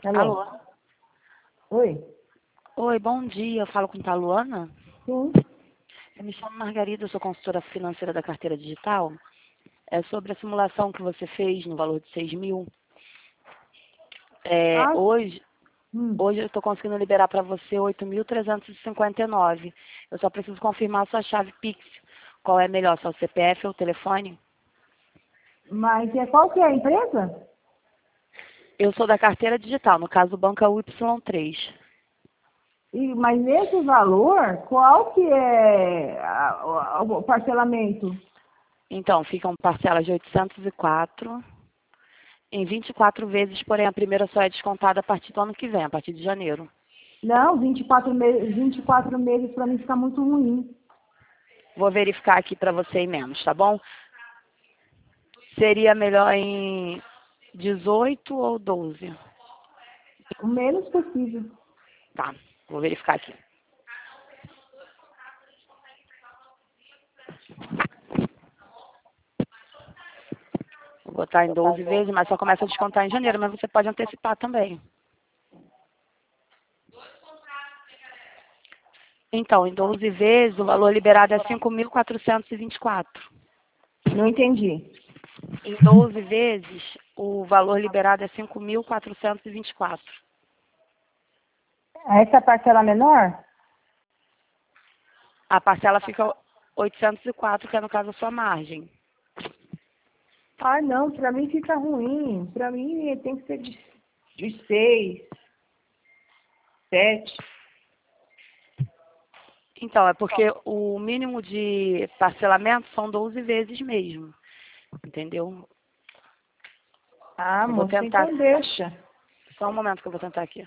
Alô? Alô? Oi? Oi, bom dia. Eu falo com a Luana. Sim. Eu me chamo Margarida, eu sou consultora financeira da carteira digital. É sobre a simulação que você fez no valor de 6.000. Ah, Hoje, hum. hoje eu estou conseguindo liberar para você 8.359. Eu só preciso confirmar a sua chave Pix. Qual é melhor, se é o CPF ou o telefone? Mas qual que é a empresa? Eu sou da carteira digital, no caso o banco é o Y3. Mas nesse valor, qual que é o parcelamento? Então, ficam parcelas de 804 em 24 vezes, porém a primeira só é descontada a partir do ano que vem, a partir de janeiro. Não, 24 meses para mim fica muito ruim. Vou verificar aqui para você em menos, tá bom? Seria melhor em 18 ou 12? O menos possível. Tá, vou verificar aqui. Vou botar em 12 vezes, mas só começa a descontar em janeiro, mas você pode antecipar também. Então, em 12 vezes, o valor liberado é 5.424. Não entendi. Em 12 vezes, o valor liberado é 5.424. Essa parcela menor? A parcela fica 804, que é no caso a sua margem. Ah, não, para mim fica ruim. Para mim tem que ser de 6, 7. Então, é porque o mínimo de parcelamento são 12 vezes mesmo. Entendeu? Ah, Eu vou moça, tentar. então deixa. Só um momento que eu vou tentar aqui.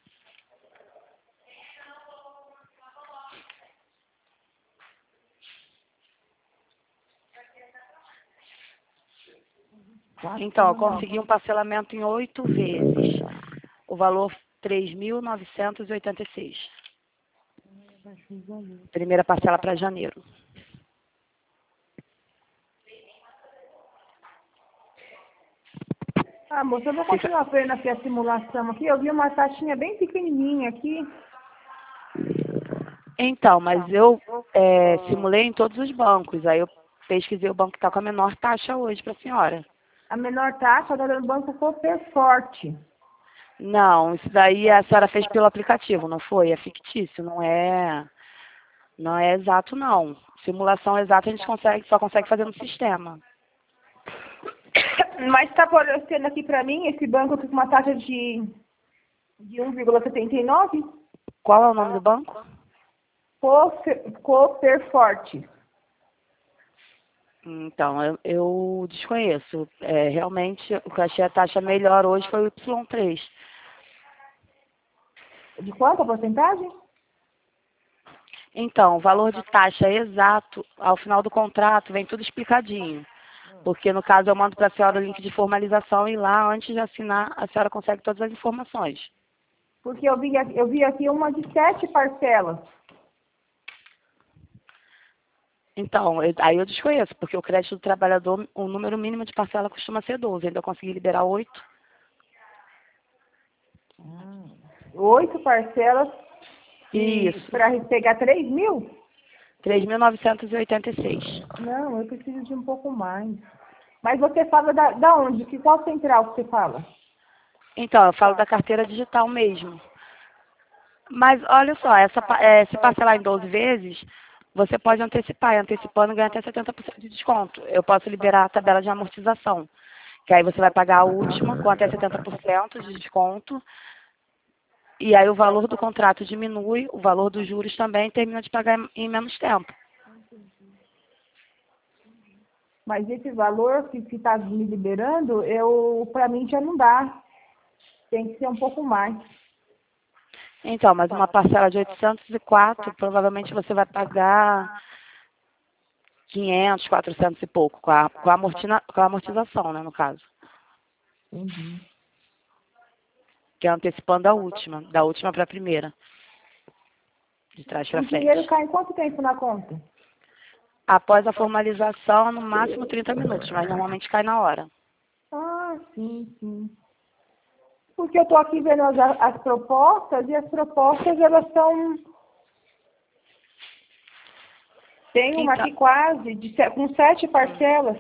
Então, eu consegui um parcelamento em 8 vezes. O valor 3.986. Primeira parcela para janeiro. Ah, moça, eu vou Fica... continuar vendo aqui a simulação aqui. Eu vi uma taxinha bem pequenininha aqui. Então, mas eu simulei em todos os bancos. Aí eu pesquisei o banco que está com a menor taxa hoje para a senhora. A menor taxa era do Banco Coperforte. Não, isso daí a senhora fez pelo aplicativo, não foi? É fictício, não é exato não. Simulação exata a gente só consegue fazer no sistema. Mas está aparecendo aqui para mim esse banco com uma taxa de 1,79? Qual é o nome do banco? Coperforte. Então, eu desconheço. Realmente, o que eu achei a taxa melhor hoje foi o Y3. De quanto a porcentagem? Então, o valor de taxa exato, ao final do contrato, vem tudo explicadinho. Porque, no caso, eu mando para a senhora o link de formalização e lá, antes de assinar, a senhora consegue todas as informações. Porque eu vi aqui uma de 7 parcelas. Então, aí eu desconheço, porque o crédito do trabalhador, o número mínimo de parcela costuma ser 12. Ainda eu consegui liberar 8. 8 parcelas Isso, para pegar 3 mil? 3.986. Não, eu preciso de um pouco mais. Mas você fala da onde? Qual central que você fala? Então, eu falo da carteira digital mesmo. Mas olha só, se parcelar em 12 vezes, você pode antecipar. E antecipando ganha até 70% de desconto. Eu posso liberar a tabela de amortização, que aí você vai pagar a última com até 70% de desconto. E aí o valor do contrato diminui, o valor dos juros também termina de pagar em menos tempo. Mas esse valor que está me liberando, para mim já não dá. Tem que ser um pouco mais. Então, mas uma parcela de 804, provavelmente você vai pagar 500, 400 e pouco, com a amortização, né, no caso. Entendi. Que é antecipando a última, da última para a primeira, de trás para O dinheiro frente. cai em quanto tempo na conta? Após a formalização, no máximo 30 minutos, mas normalmente cai na hora. Ah, sim, sim. Porque eu estou aqui vendo as propostas, e as propostas, elas são... Tem uma Então, aqui quase, com 7 parcelas.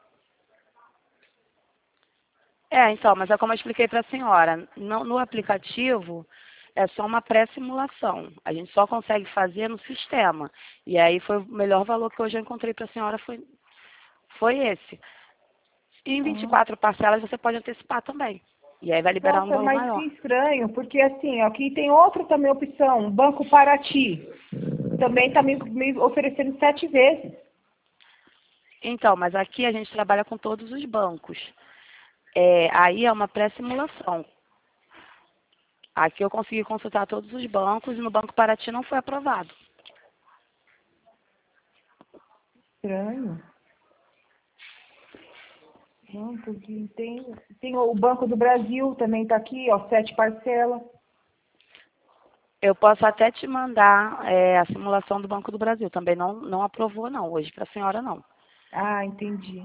então, mas é como eu expliquei para a senhora, no aplicativo é só uma pré-simulação. A gente só consegue fazer no sistema. E aí foi o melhor valor que hoje eu encontrei para a senhora foi esse. E em Ah. 24 parcelas você pode antecipar também. E aí vai liberar um Nossa, valor mas que maior. estranho, porque assim, aqui tem outra também opção, Banco Paraty. Também está me oferecendo 7 vezes. Então, mas aqui a gente trabalha com todos os bancos. Aí é uma pré-simulação. Aqui eu consegui consultar todos os bancos e no Banco Paraty não foi aprovado. Estranho. Não, porque tem o Banco do Brasil, também está aqui, ó, 7 parcelas. Eu posso até te mandar a simulação do Banco do Brasil. Também não aprovou, não. Hoje para a senhora, não. Ah, entendi.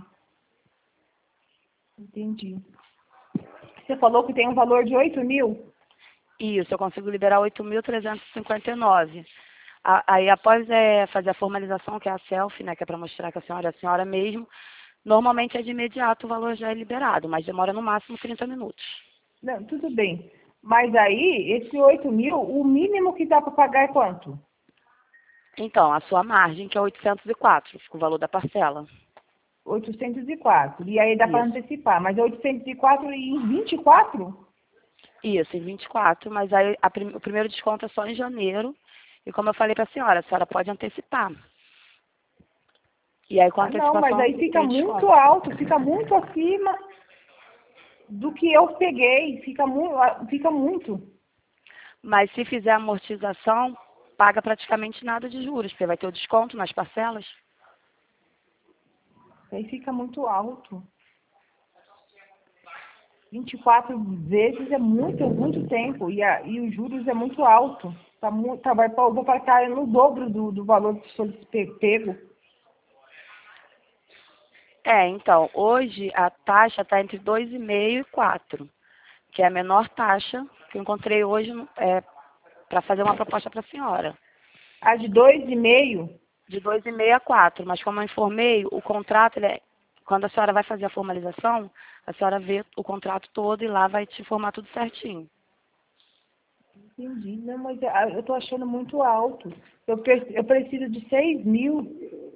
Entendi. Você falou que tem um valor de 8 mil? Isso, eu consigo liberar 8.359. Aí, após fazer a formalização, que é a selfie, né, que é para mostrar que a senhora mesmo, normalmente é de imediato o valor já é liberado, mas demora no máximo 30 minutos. Não, tudo bem. Mas aí, esse 8 mil, o mínimo que dá para pagar é quanto? Então, a sua margem, que é 804, fica o valor da parcela. 804. E aí dá para Isso. antecipar. Mas é 804 e em 24? Isso, em 24, mas aí o primeiro desconto é só em janeiro. E como eu falei para a senhora pode antecipar. E aí com a Ah, não, mas antecipação aí fica tem muito desconto. alto, fica muito acima do que eu peguei. Fica muito. Mas se fizer amortização, paga praticamente nada de juros, porque vai ter o desconto nas parcelas. Aí fica muito alto. 24 vezes é muito, muito tempo. E os juros é muito alto. Eu vou pagar no dobro do valor que foi pego. Então, hoje a taxa está entre 2,5 e 4, que é a menor taxa que eu encontrei hoje para fazer uma proposta para a senhora. A de 2,5. De 2,5 a 4, mas como eu informei, o contrato, quando a senhora vai fazer a formalização, a senhora vê o contrato todo e lá vai te informar tudo certinho. Entendi. Não, mas eu estou achando muito alto. Eu preciso de 6 mil.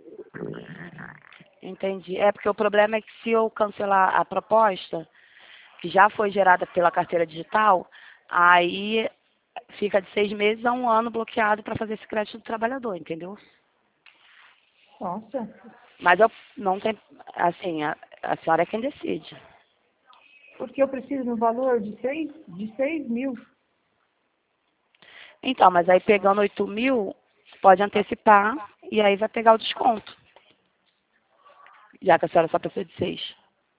Entendi. Porque o problema é que se eu cancelar a proposta, que já foi gerada pela carteira digital, aí fica de 6 meses a 1 ano bloqueado para fazer esse crédito do trabalhador, entendeu? Nossa. Mas eu não tem, assim, a senhora é quem decide. Porque eu preciso no valor de 6 mil. Então, mas aí pegando 8 mil, pode antecipar e aí vai pegar o desconto, já que a senhora só precisa de 6.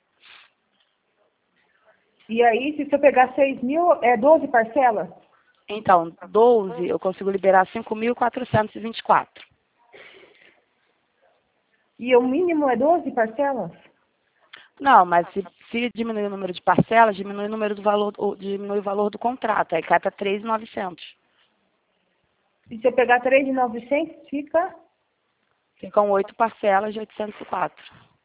E aí, se eu pegar 6 mil, é 12 parcelas? Então, 12, eu consigo liberar 5.424. E o mínimo é 12 parcelas? Não, mas se diminuir o número de parcelas, diminui o número do valor, diminui o valor do contrato, aí cai para 3.900. E se eu pegar 3.900, fica... Ficam 8 parcelas de 804.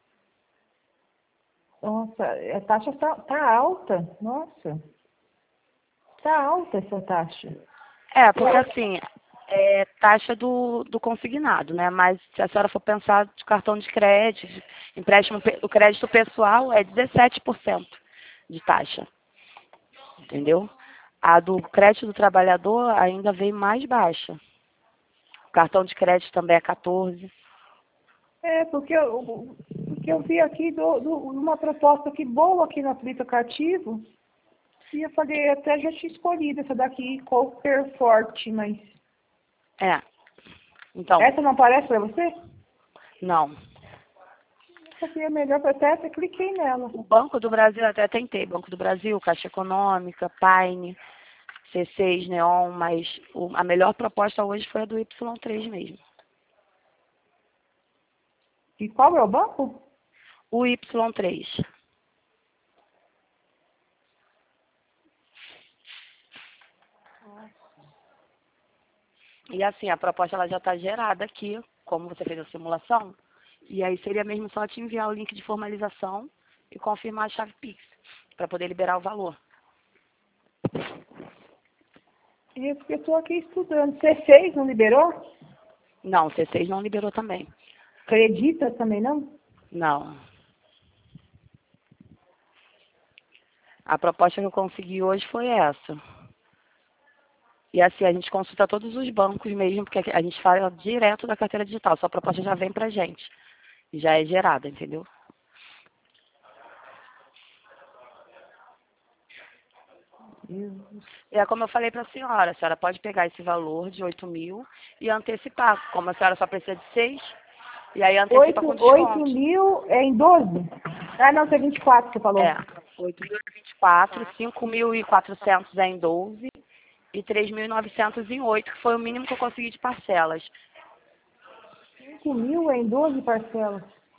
Nossa, a taxa tá alta. Nossa, tá alta essa taxa. Porque assim, é taxa do consignado, né? Mas se a senhora for pensar de cartão de crédito, empréstimo, o crédito pessoal é 17% de taxa, entendeu? A do crédito do trabalhador ainda vem mais baixa. O cartão de crédito também é 14%. Porque eu vi aqui uma proposta aqui boa aqui no aplicativo. E eu falei, até já tinha escolhido essa daqui, Cooper Forte, mas... Então, Essa não aparece para você? não. Essa aqui é melhor, até cliquei nela. O Banco do Brasil, até tentei, Banco do Brasil, Caixa Econômica, Paine, C6, Neon, mas a melhor proposta hoje foi a do Y3 mesmo. E qual é o banco? O Y3. E assim, a proposta ela já está gerada aqui, como você fez a simulação. E aí seria mesmo só te enviar o link de formalização e confirmar a chave Pix, para poder liberar o valor. É porque eu estou aqui estudando. C6 não liberou? Não, o C6 não liberou também. Acredita também não? Não. A proposta que eu consegui hoje foi essa. E assim, a gente consulta todos os bancos mesmo, porque a gente fala direto da carteira digital. Sua proposta já vem pra gente. E já é gerada, entendeu? E é como eu falei para a senhora pode pegar esse valor de 8 mil e antecipar. Como a senhora só precisa de 6, e aí antecipa com 8 desconto. mil é em 12? Ah, não, tem 24 que você falou. É, 8.024, 5.400 é em 12 e 3.900 em 8, que foi o mínimo que eu consegui de parcelas. 5 mil é em 12 parcelas.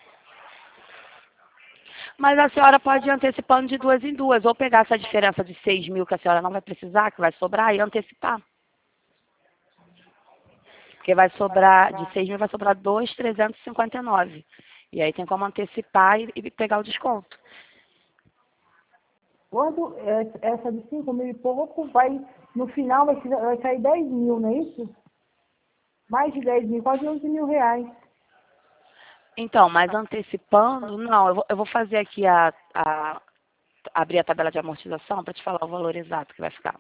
Mas a senhora pode ir antecipando de duas em duas, ou pegar essa diferença de 6 mil que a senhora não vai precisar, que vai sobrar, e antecipar. Porque vai sobrar, de 6 mil vai sobrar 2.359. E aí tem como antecipar e pegar o desconto. Quando essa de 5 mil e pouco, vai, no final vai sair 10 mil, não é isso? Mais de 10 mil, quase 11 mil reais. Então, mas antecipando, não, eu vou fazer aqui abrir a tabela de amortização para te falar o valor exato que vai ficar.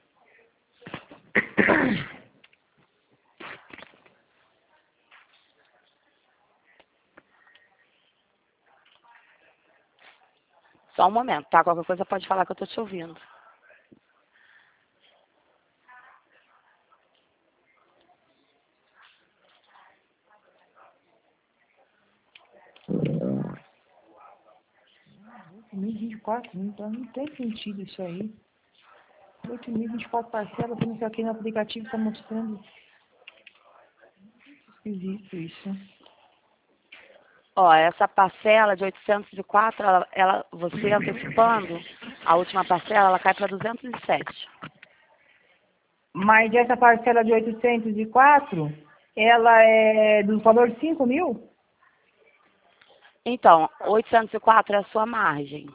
Só um momento, tá? Qualquer coisa pode falar que eu tô te ouvindo. Não tem sentido isso aí. 8.024 parcelas, sendo que aqui no aplicativo está mostrando. Esquisito isso. Ó, essa parcela de 804, você antecipando, a última parcela, ela cai para 207. Mas essa parcela de 804, ela é do valor de 5 mil? Então, 804 é a sua margem.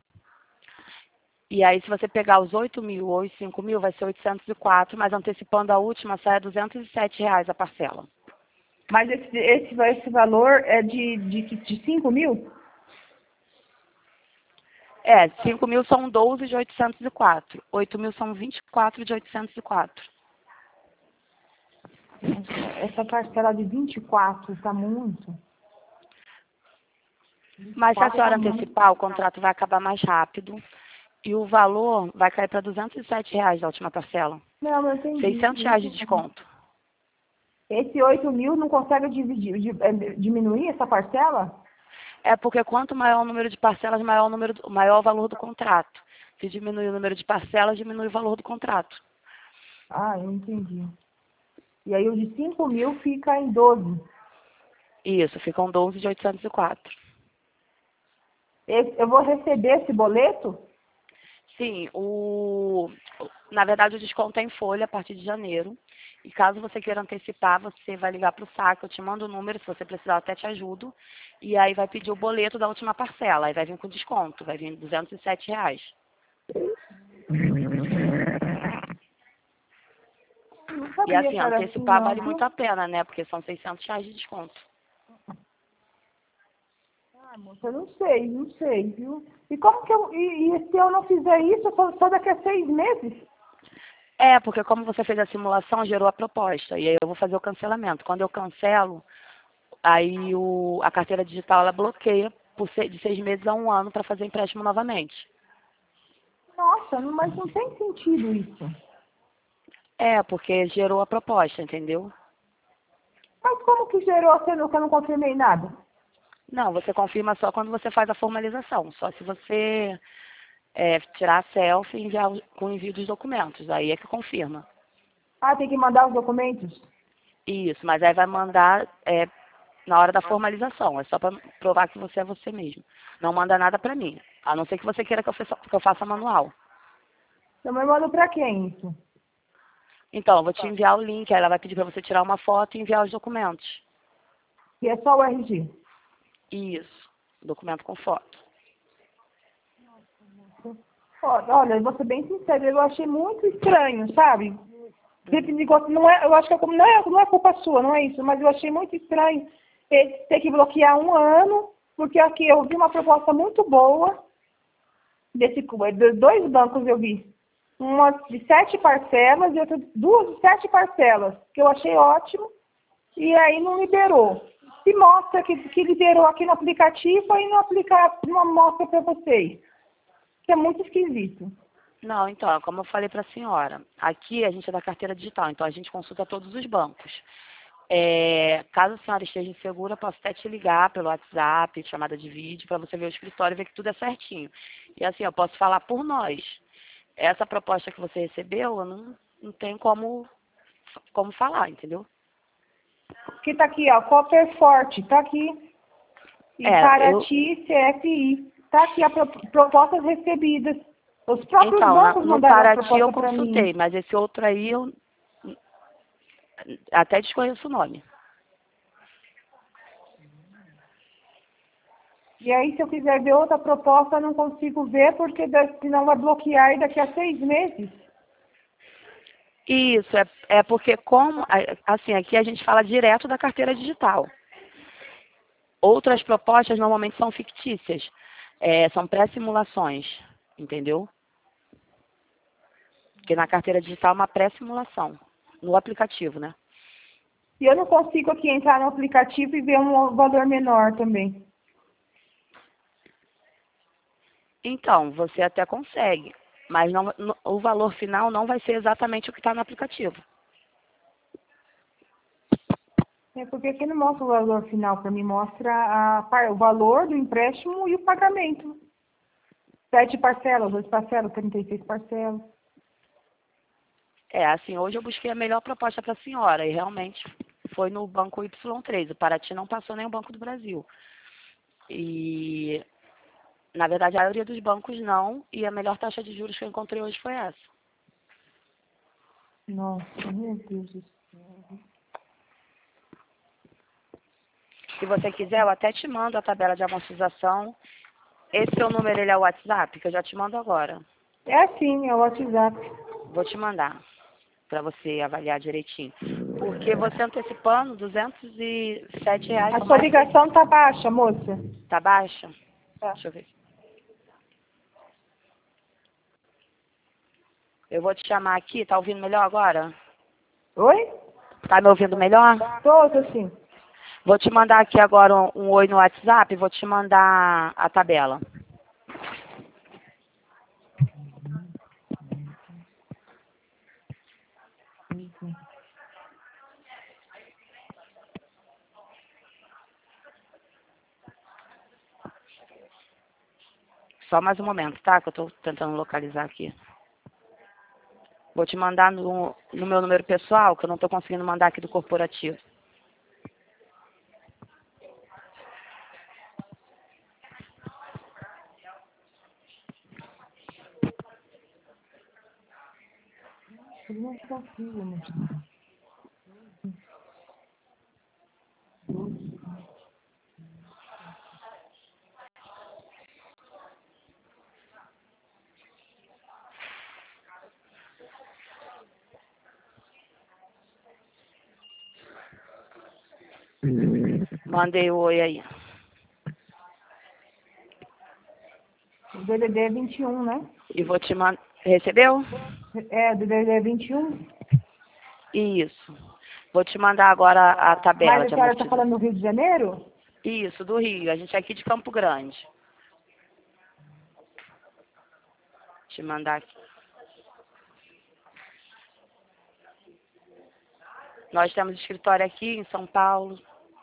E aí, se você pegar os 8 mil ou os 5 mil, vai ser 804, mas antecipando a última, sai a R$ 207 a parcela. Mas esse valor é de 5 mil? É, 5 mil são 12 de 804. 8 mil são 24 de 804. Essa parcela de 24 está muito. Mas se a senhora antecipar, o contrato vai acabar mais rápido. E o valor vai cair para R$ 207 da última parcela. Não, eu entendi. R$ 600 de desconto. Esse 8 mil não consegue diminuir essa parcela? É porque quanto maior o número de parcelas, maior o valor do contrato. Se diminuir o número de parcelas, diminui o valor do contrato. Ah, eu entendi. E aí o de 5 mil fica em 12. Isso, ficam 12 de 804. Eu vou receber esse boleto? Sim, na verdade o desconto é em folha a partir de janeiro. E caso você queira antecipar, você vai ligar para o saque, eu te mando o número, se você precisar eu até te ajudo. E aí vai pedir o boleto da última parcela, aí vai vir com desconto, vai vir R$ 207. Não E sabia assim, que era assim, antecipar não, vale viu? muito a pena, né? Porque são R$ 600 de desconto. Ah, moça, eu não sei, viu? E como que e se eu não fizer isso, só daqui a 6 meses? É, porque como você fez a simulação, gerou a proposta. E aí eu vou fazer o cancelamento. Quando eu cancelo, aí a carteira digital ela bloqueia de 6 meses a 1 ano para fazer empréstimo novamente. Nossa, mas não tem sentido isso. É, porque gerou a proposta, entendeu? Mas como que gerou sendo que eu não confirmei nada? Não, você confirma só quando você faz a formalização. Só se você tirar a selfie e enviar com o envio dos documentos. Aí é que confirma. Ah, tem que mandar os documentos? Isso, mas aí vai mandar na hora da formalização. É só para provar que você é você mesmo. Não manda nada para mim. A não ser que você queira que eu faça manual. Então, mas manda pra quem isso? Então, eu vou te enviar o link, aí ela vai pedir para você tirar uma foto e enviar os documentos. E é só o RG. Isso, documento com foto. Olha, eu vou ser bem sincera, eu achei muito estranho, sabe? Esse negócio não é, eu acho que não é culpa sua, não é isso, mas eu achei muito estranho ter que bloquear 1 ano, porque aqui eu vi uma proposta muito boa, de 2 bancos eu vi. Uma de 7 parcelas e outra 2 de 7 parcelas, que eu achei ótimo, e aí não liberou. Se mostra que liberou aqui no aplicativo, aí não mostra para vocês. Que é muito esquisito. Não, então, como eu falei para a senhora, aqui a gente é da carteira digital, então a gente consulta todos os bancos. Caso a senhora esteja insegura, eu posso até te ligar pelo WhatsApp, chamada de vídeo, para você ver o escritório e ver que tudo é certinho. E assim, eu posso falar por nós. Essa proposta que você recebeu, eu não tenho como falar, entendeu? Que tá aqui, ó, Copper Forte, tá aqui. E Paraty, CFI. Tá aqui as propostas recebidas. Os próprios Então, bancos no mandaram a Paraty eu proposta para consultei, mim. mas esse outro aí eu até desconheço o nome. E aí, se eu quiser ver outra proposta, eu não consigo ver, porque senão vai bloquear e daqui a 6 meses. Isso, é porque assim, aqui a gente fala direto da carteira digital. Outras propostas normalmente são fictícias, são pré-simulações, entendeu? Porque na carteira digital é uma pré-simulação, no aplicativo, né? E eu não consigo aqui entrar no aplicativo e ver um valor menor também. Então, você até consegue, mas o valor final não vai ser exatamente o que está no aplicativo. É porque aqui não mostra o valor final para mim, mostra o valor do empréstimo e o pagamento. 7 parcelas, 2 parcelas, 36 parcelas. Assim, hoje eu busquei a melhor proposta para a senhora e realmente foi no Banco Y3. O Paraty não passou nem o Banco do Brasil. E, na verdade, a maioria dos bancos não, e a melhor taxa de juros que eu encontrei hoje foi essa. Nossa, meu Deus do céu. Se você quiser, eu até te mando a tabela de amortização. Esse seu número, ele é o WhatsApp, que eu já te mando agora. É assim, é o WhatsApp. Vou te mandar, para você avaliar direitinho. Porque você antecipando R$ 207 A são sua mais... ligação tá baixa, moça. Tá baixa? Tá. Deixa eu ver. Eu vou te chamar aqui, tá ouvindo melhor agora? Oi? Tá me ouvindo melhor? Tô sim. Vou te mandar aqui agora um oi no WhatsApp, vou te mandar a tabela. Só mais um momento, tá? Que eu tô tentando localizar aqui. Vou te mandar no meu número pessoal, que eu não tô conseguindo mandar aqui do corporativo. Eu não consigo, moça. Mandei o oi aí. O DDD é 21, né? E vou te mandar... Recebeu? É, o DDD é 21. Isso. Vou te mandar agora a tabela Mas a de senhora tá amortização. falando do Rio de Janeiro? Isso, do Rio. A gente é aqui de Campo Grande. Te mandar aqui. Nós temos escritório aqui em São Paulo.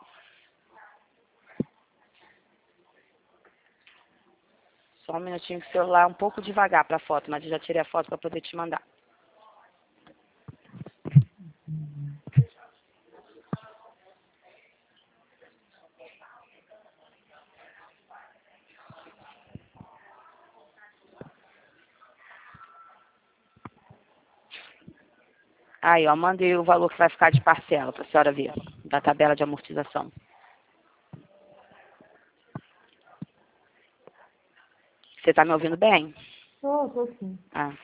Só um minutinho que o celular é um pouco devagar para a foto, mas eu já tirei a foto para poder te mandar. Aí, ó, mandei o valor que vai ficar de parcela para a senhora ver, da tabela de amortização. Você está me ouvindo bem? Tô sim. Ah.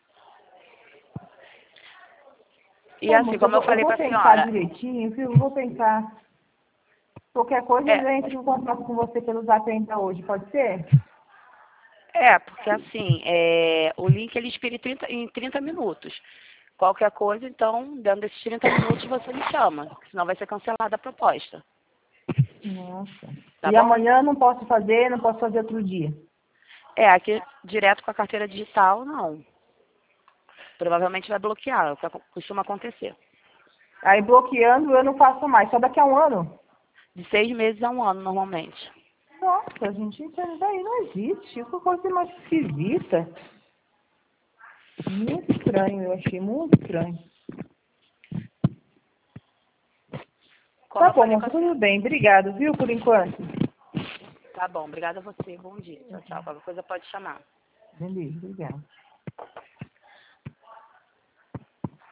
E Tá, assim, moça, como eu eu falei vou para a pensar senhora, direitinho, viu? Eu vou pensar. Qualquer coisa eu entro em contato com você pelo Zap ainda hoje, pode ser? porque assim, o link ele expira em 30 minutos. Qualquer coisa, então, dentro desses 30 minutos você me chama, senão vai ser cancelada a proposta. Nossa. Tá E bom? amanhã não posso fazer outro dia. Aqui direto com a carteira digital, não. Provavelmente vai bloquear, é o que costuma acontecer. Aí bloqueando eu não faço mais, só daqui a um ano. De 6 meses a 1 ano, normalmente. Nossa, gente, isso daí não existe. Que coisa mais esquisita. Muito estranho, eu achei muito estranho. Como Tá eu bom, falei com moça, a tudo senhora. bem. Obrigado, viu, por enquanto. Tá bom, obrigada a você. Bom dia. Tchau, tchau. Qualquer coisa pode chamar. Beleza, obrigada.